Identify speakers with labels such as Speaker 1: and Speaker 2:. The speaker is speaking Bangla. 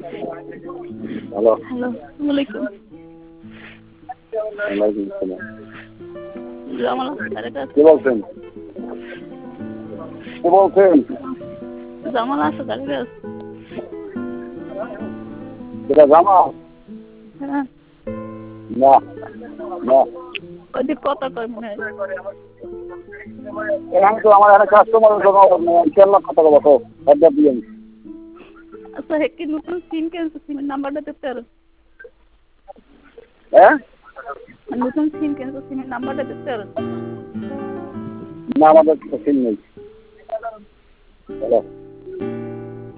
Speaker 1: হ্যালো।
Speaker 2: হ্যালো, আসসালামু আলাইকুম।
Speaker 1: ওয়ালাইকুম আসসালাম।
Speaker 2: জামাল আছে তার কাছে।
Speaker 1: কে বলছেন? কে বলছেন?
Speaker 2: জামাল আছে তার কাছে।
Speaker 1: এটা জামাল?
Speaker 2: হ্যাঁ,
Speaker 1: না, না।
Speaker 2: ওই যে কথা কয় মনে হয়।
Speaker 1: এখানে তো আমার একটা কাস্টমারের জন্য কেল্লা কথা বলো তো। অর্ডার দিয়েন।
Speaker 2: আচ্ছা, হে কি নতুন সিম কিনছে, সিমের নাম্বারটা দিতে পারো?
Speaker 1: হ্যাঁ?
Speaker 2: নতুন সিম কিনছে, সিমের নাম্বারটা দিতে পারো?
Speaker 1: না, আমাদের তো সিম নেই। হ্যালো।